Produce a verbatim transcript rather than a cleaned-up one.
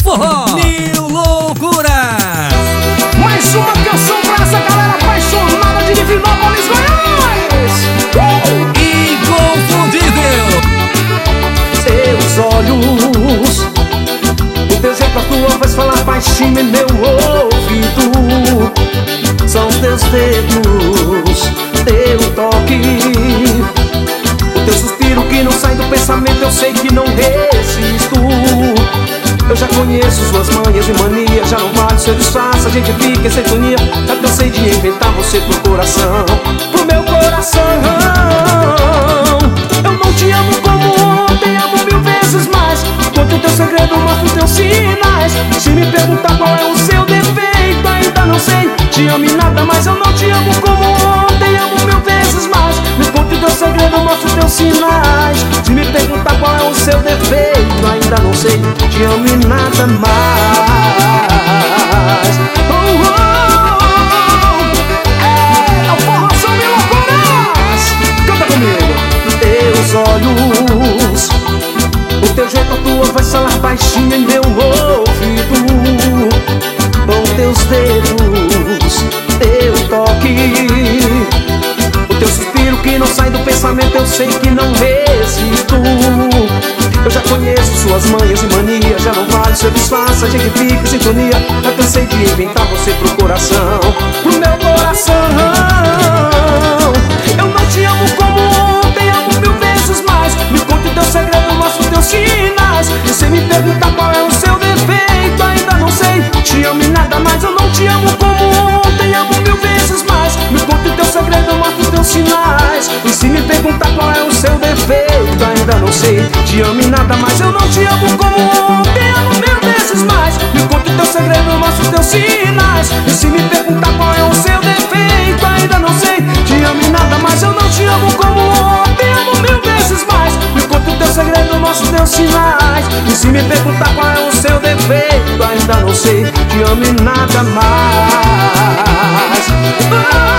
forró, Mil Loucuras. Mais uma canção pra essa galera apaixonada de Divinópolis, Goiás. uh! Inconfundível. Seus olhos, o teu jeito, a tua voz falar baixinho em meu ouvido. São teus dedos, teu toque, o teu suspiro que não sai do pensamento, eu sei que não resisto. Eu já conheço suas manhas e manias, já não vale seu disfarce, a gente fica em sintonia. Já cansei de inventar você pro coração, pro meu coração. Eu não te amo como ontem, amo mil vezes mais. Conte o teu segredo, mostra os teus sinais. Se me perguntar qual é o seu defeito, ainda não sei. Te amo e nada mais, eu não te amo como ontem, amo mil vezes mais. Me conte o teu segredo, mostra os teus sinais. Se me perguntar qual é o seu defeito, ainda não sei. Te amo e nada mais. Oh, oh, oh. É o forrozão Mil Loucuras. Canta comigo. Teus olhos, o teu jeito, a tua voz falar baixinho em meu ouvido. Com teus dedos, teu toque, o teu suspiro que não sai do pensamento, eu sei que não resisto. Eu já conheço suas manhas e manias, já não vale seu disfarce, a gente fica em sintonia. Já cansei de inventar você pro coração, pro meu coração. Eu não te amo como ontem, amo mil vezes mais. Me conte o teu segredo, mostra os teus sinais. E se me perguntar qual é o seu defeito, ainda não sei. Te amo e nada mais, eu não te amo como ontem, amo mil vezes mais. Me conte o teu segredo, mostra os teus sinais. E se me perguntar qual é o seu defeito, ainda não sei. Te amo e nada mais, eu não te amo como ontem, amo mil vezes mais. Me conte o teu segredo, mostra os teus sinais. E se me perguntar qual é o seu defeito, ainda não sei. Te amo e nada mais, eu não te amo como ontem, amo mil vezes mais. Me conte o teu segredo, mostra os teus sinais. E se me perguntar qual é o seu defeito, ainda não sei. Te amo e nada mais.